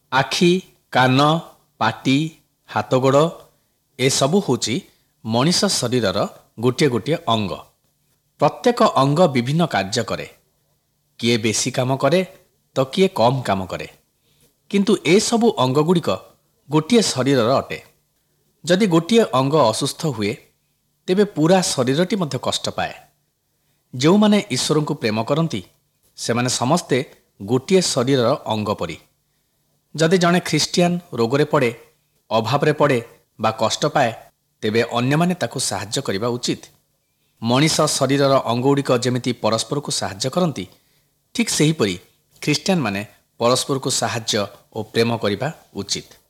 ଆଖି, କାନ, ପାଟି, ହାତଗୋଡ଼ ଏସବୁ ହେଉଛି ମଣିଷ ଶରୀରର ଗୋଟିଏ ଗୋଟିଏ ଅଙ୍ଗ। ପ୍ରତ୍ୟେକ ଅଙ୍ଗ ବିଭିନ୍ନ କାର୍ଯ୍ୟ କରେ। କିଏ ବେଶୀ କାମ କରେ ତ କିଏ କମ୍ କାମ କରେ। କିନ୍ତୁ ଏସବୁ ଅଙ୍ଗଗୁଡ଼ିକ ଗୋଟିଏ ଶରୀରର ଅଟେ। ଯଦି ଗୋଟିଏ ଅଙ୍ଗ ଅସୁସ୍ଥ ହୁଏ ତେବେ ପୁରା ଶରୀରଟି ମଧ୍ୟ କଷ୍ଟ ପାଏ। ଯେଉଁମାନେ ଈଶ୍ୱରଙ୍କୁ ପ୍ରେମ କରନ୍ତି ସେମାନେ ସମସ୍ତେ ଗୋଟିଏ ଶରୀରର ଅଙ୍ଗ ପରି। ଯଦି ଜଣେ ଖ୍ରୀଷ୍ଟିଆନ ରୋଗରେ ପଡ଼େ, ଅଭାବରେ ପଡ଼େ ବା କଷ୍ଟ ପାଏ ତେବେ ଅନ୍ୟମାନେ ତାକୁ ସାହାଯ୍ୟ କରିବା ଉଚିତ। ମଣିଷ ଶରୀରର ଅଙ୍ଗଗୁଡ଼ିକ ଯେମିତି ପରସ୍ପରକୁ ସାହାଯ୍ୟ କରନ୍ତି, ଠିକ୍ ସେହିପରି ଖ୍ରୀଷ୍ଟିଆନମାନେ ପରସ୍ପରକୁ ସାହାଯ୍ୟ ଓ ପ୍ରେମ କରିବା ଉଚିତ।